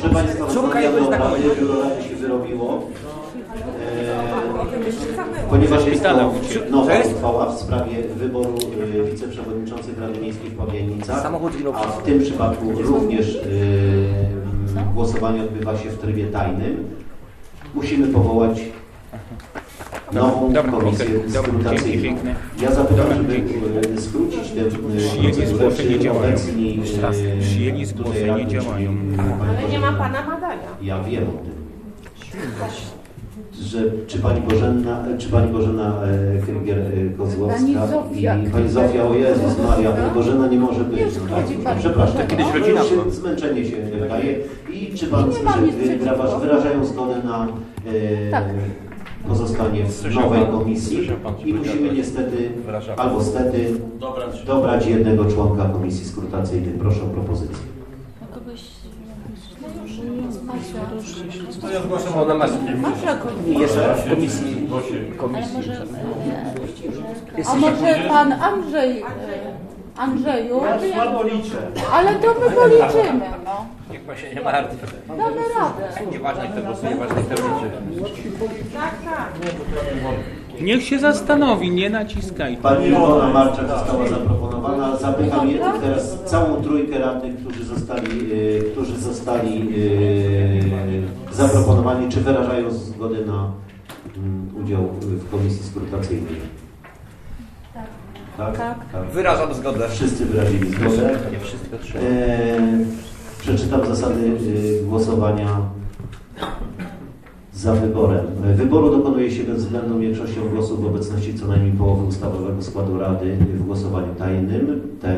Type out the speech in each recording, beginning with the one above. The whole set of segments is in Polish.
Proszę Państwa, wznawiamy obrady, biuro rady się wyrobiło. Ponieważ jest to nowa uchwała w sprawie wyboru wiceprzewodniczących Rady Miejskiej w Pabianicach, a w tym przypadku również głosowanie odbywa się w trybie tajnym, musimy powołać nową komisję skrutacyjną. Ja zapytam, żeby skrócić tę procedurę, czy obecni tutaj radni, ale nie ma Pana badania. Ja wiem o tym. Że czy pani Bożena Krygier-Kozłowska i pani Zofia, o Jezus Maria, pani Bożena nie może być. Przepraszam, zmęczenie się wydaje. I czy pan Zbyszek wyrażają zgodę na pozostanie w nowej komisji i musimy niestety, albo stety, dobrać jednego członka komisji skrutacyjnej. Proszę o propozycję. Ja zgłaszam ona ma jeszcze raz w komisji. A może pan Andrzeju? Ja słabo liczę. Ale to my policzymy, no. Niech pan się nie martwi. Damy radę. Nieważne kto głosuje, ważne kto liczy. Niech się zastanowi, nie naciskaj. Pani Iwona Marczak została zaproponowana. Zapytam teraz całą trójkę radnych, którzy zostali zaproponowani, czy wyrażają zgodę na udział w komisji skrutacyjnej. Tak? Wyrażam zgodę. Wszyscy wyrazili zgodę. Nie wszystko trzeba. Przeczytam zasady głosowania za wyborem. Wyboru dokonuje się bezwzględną większością głosów w obecności co najmniej połowy ustawowego składu Rady w głosowaniu tajnym.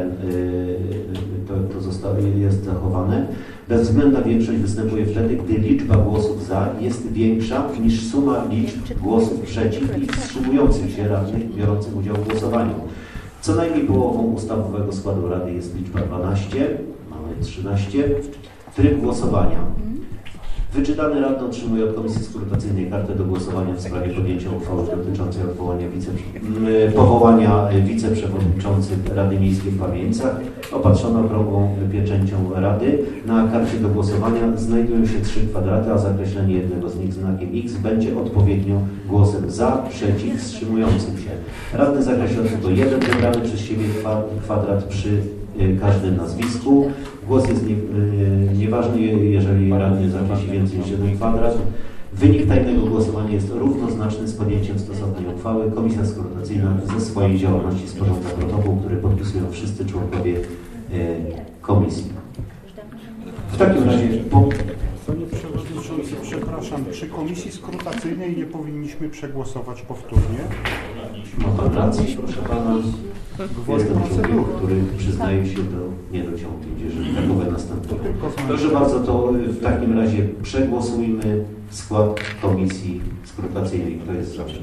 To jest zachowane. Bezwzględna większość występuje wtedy, gdy liczba głosów za jest większa niż suma liczb głosów przeciw i wstrzymujących się radnych biorących udział w głosowaniu. Co najmniej połową ustawowego składu Rady jest liczba 12, mamy 13. Tryb głosowania. Wyczytany radny otrzymuje od Komisji Skrutacyjnej kartę do głosowania w sprawie podjęcia uchwały dotyczącej powołania wiceprzewodniczących Rady Miejskiej w Pabianicach, opatrzona okrągłą pieczęcią Rady. Na karcie do głosowania znajdują się 3 kwadraty, a zakreślenie jednego z nich znakiem X będzie odpowiednio głosem za, przeciw, wstrzymującym się. Radny zakreśla tylko jeden wybrany przez siebie kwadrat przy każdym nazwisku. Głos jest nieważny, jeżeli radny zakreśli więcej niż jeden kwadrat. Wynik tajnego głosowania jest równoznaczny z podjęciem stosownej uchwały. Komisja skrutacyjna ze swojej działalności sporządza protokół, który podpisują wszyscy członkowie komisji. W takim razie... Panie Przewodniczący, przepraszam, przy komisji skrutacyjnej nie powinniśmy przegłosować powtórnie? Ma pan rację, proszę pana. Jestem człowiekiem, który przyznaje się do niedociągnięć, jeżeli takowe następują. Proszę bardzo, to w takim razie przegłosujmy skład komisji skrutacyjnej. Kto jest za?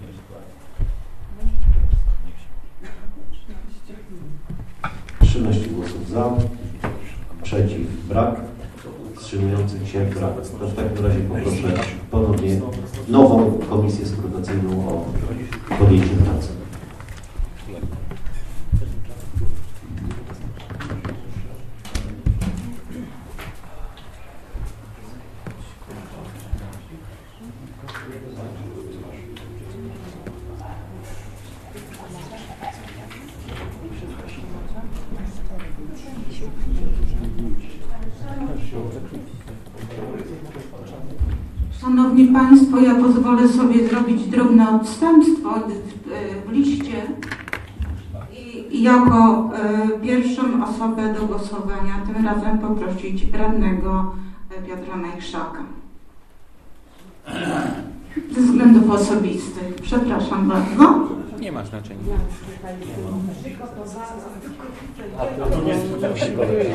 13 głosów za, przeciw brak, wstrzymujących się brak. To w takim razie poproszę ponownie nową komisję skrutacyjną o podjęcie pracy. Szanowni Państwo, ja pozwolę sobie zrobić drobne odstępstwo w liście i jako pierwszą osobę do głosowania tym razem poprosić radnego Piotra Majchrzaka. Ze względów osobistych. Przepraszam bardzo. Nie ma znaczenia. A to nie musi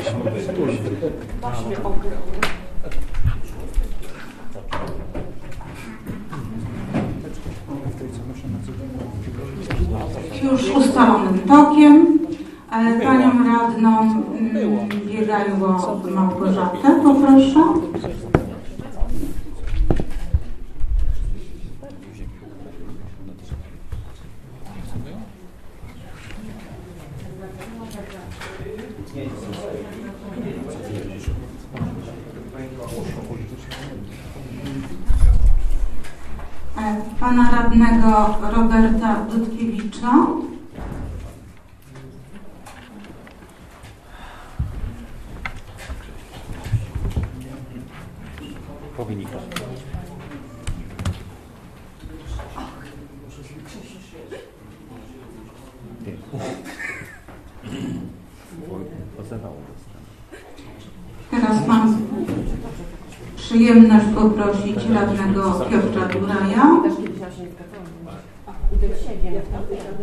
Już ustalonym tokiem. Panią radną Biegajło Małgorzatę poproszę. pana radnego Roberta Dudkiewicza. Powinni. Teraz mam przyjemność poprosić radnego Piotra Duraja. Też kiedyś ja się nie zgadzałam. I do dzisiaj wiem, jak tam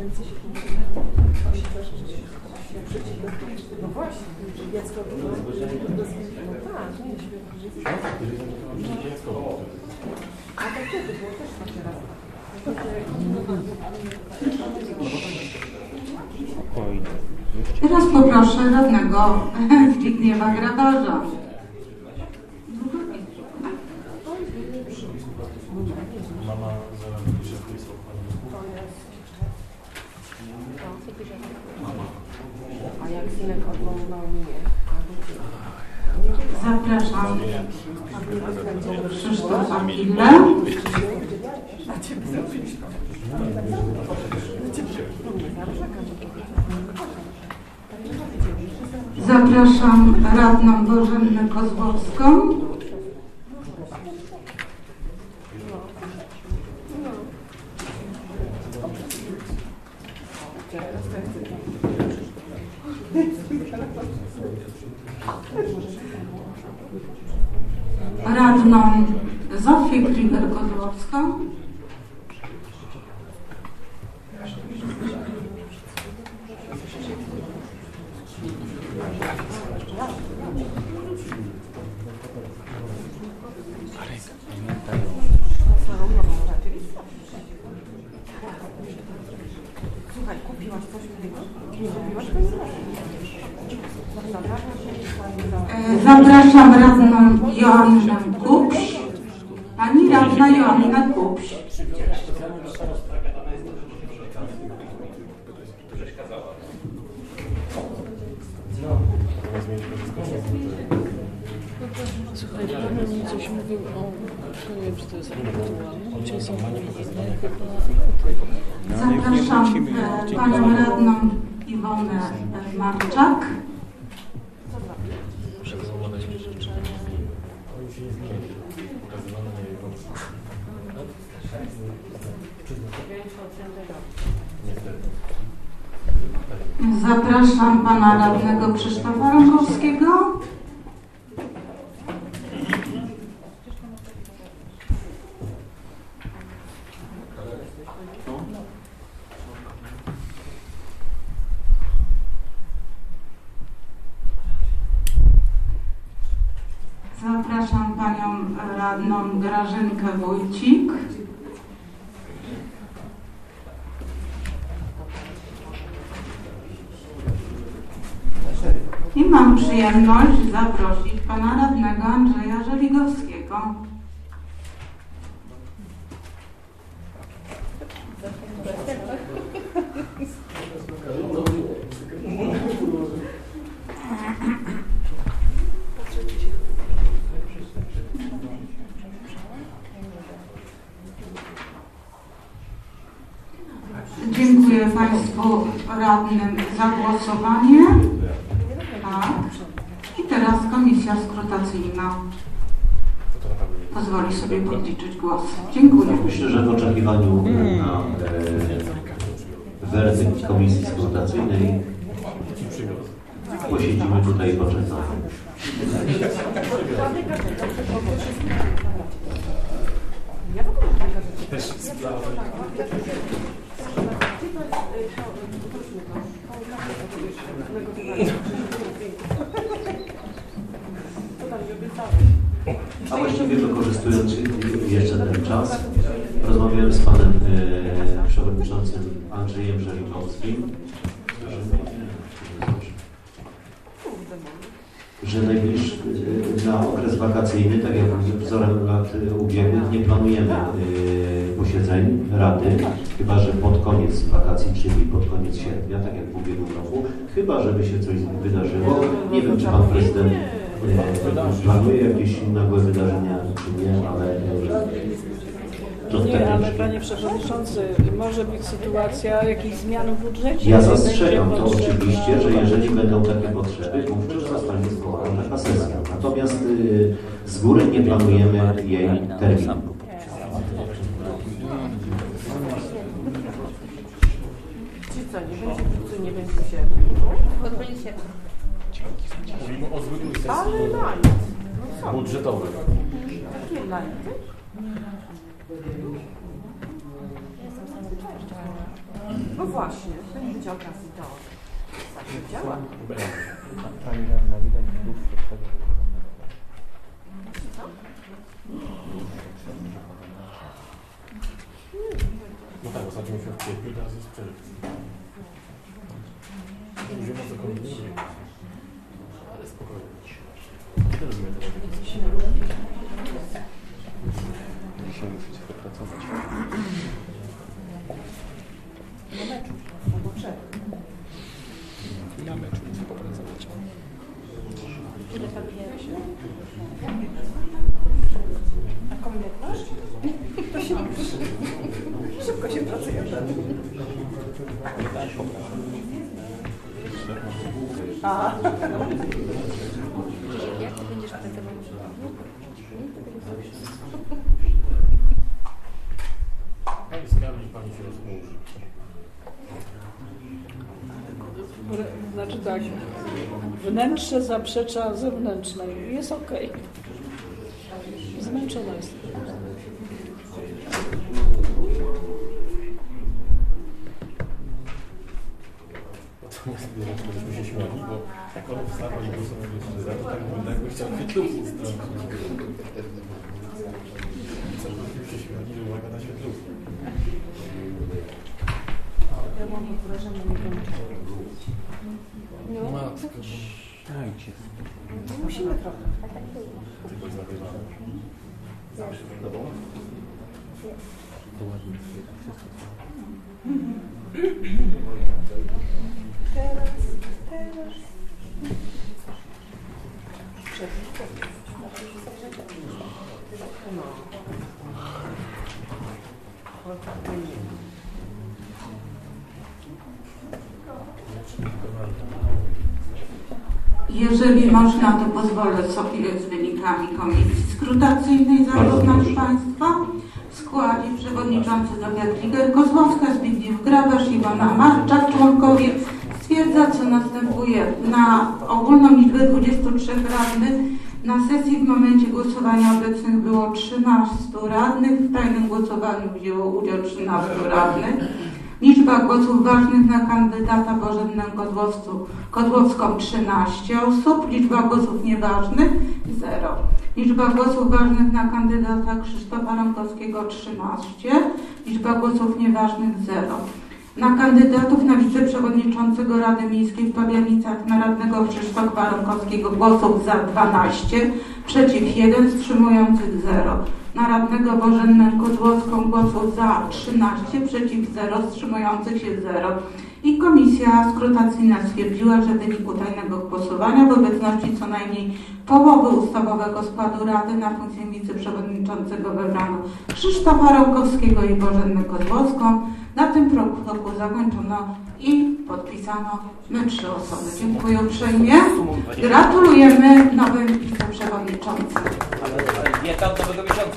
no właśnie, dziecko no tak, nie a to wtedy było też takie raz. Spokojnie. Teraz poproszę radnego Zbigniewa Grabarza. A jak synek odmówił mnie, Zapraszam Krzysztofa Pillę. Zapraszam radną Bożennę Kozłowską. Radną Zofię Kriger-Kozłowską. słuchaj, kupiłaś coś, nie kupiłaś, to nie możesz. Zapraszam radną Joannę Kupś. Pani radna Joanna Kupś. Słuchaj, pan mi coś mówił o, nie wiem, czy to jest aktualne, gdzie są panie pokazane chyba. Zapraszam panią radną Iwonę Marczak. Muszę złożyć życzenia. Zapraszam pana radnego Krzysztofa Rąkowskiego. Zapraszam panią radną Grażynkę Wójcik. I mam przyjemność zaprosić pana radnego Andrzeja Żeligowskiego. Dziękuję państwu radnym za głosowanie. Tak. I teraz komisja skrutacyjna pozwoli sobie podliczyć głosy. Dziękuję. Myślę, że w oczekiwaniu na werdykt komisji skrutacyjnej posiedzimy tutaj i poczekamy. A właściwie wykorzystując jeszcze ten czas, rozmawiałem z panem przewodniczącym Andrzejem Żeligowskim, że najbliższy na okres wakacyjny, tak jak wzorem lat ubiegłych, nie planujemy posiedzeń Rady, chyba że pod koniec wakacji, czyli pod koniec sierpnia, tak jak w ubiegłym roku, chyba żeby się coś wydarzyło. Nie wiem, czy pan prezydent planuje jakieś nagłe wydarzenia, czy nie, ale To Nie, wtedy ale już- panie przewodniczący, może być sytuacja jakichś zmian w budżecie. Ja że zastrzegam będzie to potrzebna- oczywiście, że jeżeli będą takie potrzeby, wówczas zostanie zwołana taka sesja. Natomiast z góry nie planujemy jej terminu. Czy co, nie będzie się? Pod koniec sierpnia. Mówimy o zwykłej sesji Ale light. No co? budżetowej. Takie lighty? No właśnie, będzie okazji to. Tak się działa. Pani radna widać dłuższe przerwy. No tak, ostatnio się w kwietniu, teraz jest w czerwcu. Mówimy o cokolwiek innym. Ale spokojnie. Kiedy robimy to? Dzisiaj musicie wypracować. Na meczu muszę popracować. A komentarz? To się szybko się pracuje. A. Jak ty będziesz pracował? Pani skarbnik, pani się rozmówi. Znaczy tak, wnętrze zaprzecza zewnętrznej. Jest okej. Zmęczona jest. Natomiast byśmy się śmiali, bo jak on wstawał i głosował jeszcze za to, tak wygląda, jakby chciał świetlówki strącić. Całkowicie się śmiali, że uwaga na świetlówki. Ja mam wrażenie, że nie będzie. Matko, Dajcie. Musimy trochę. tylko zagrywamy. Zawsze przed tobą. To ładnie. Wszystko. Teraz. Jeżeli można, to pozwolę sobie z wynikami komisji skrutacyjnej zapoznać Państwa. W składzie przewodniczący Zofia Kliger-Kozłowska, Zbigniew Grabarz, Iwona Marczak, członkowie. Stwierdza, co następuje. Na ogólną liczbę 23 radnych na sesji w momencie głosowania obecnych było 13 radnych. W tajnym głosowaniu wzięło udział 13 radnych. Liczba głosów ważnych na kandydata Bożennę Kozłowską 13 osób. Liczba głosów nieważnych 0. Liczba głosów ważnych na kandydata Krzysztofa Rąkowskiego 13. Liczba głosów nieważnych 0. Na kandydatów na wiceprzewodniczącego Rady Miejskiej w Pabianicach na radnego Krzysztofa Rąkowskiego głosów za 12, przeciw 1, wstrzymujących 0. Na radnego Bożennę Kozłowską głosów za 13, przeciw 0, wstrzymujących się 0. I komisja skrutacyjna stwierdziła, że w wyniku tajnego głosowania w obecności co najmniej połowy ustawowego składu Rady na funkcję wiceprzewodniczącego wybrano Krzysztofa Rąkowskiego i Bożennę Kozłowską. Na tym roku zakończono i podpisano my 3 osoby. Dziękuję uprzejmie. Gratulujemy nowym wiceprzewodniczącym. Ale dieta od nowego miesiąca.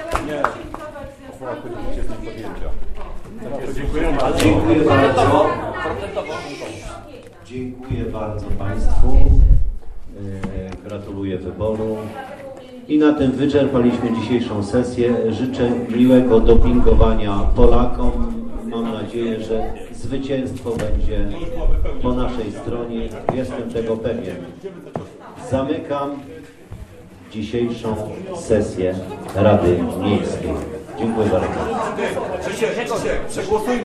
Dziękujemy bardzo. Dziękuję bardzo. Procentowo. Dziękuję bardzo Państwu. Gratuluję wyboru. I na tym wyczerpaliśmy dzisiejszą sesję. Życzę miłego dopingowania Polakom. Mam nadzieję, że zwycięstwo będzie po naszej stronie. Jestem tego pewien. Zamykam dzisiejszą sesję Rady Miejskiej. Dziękuję bardzo. Przegłosujmy.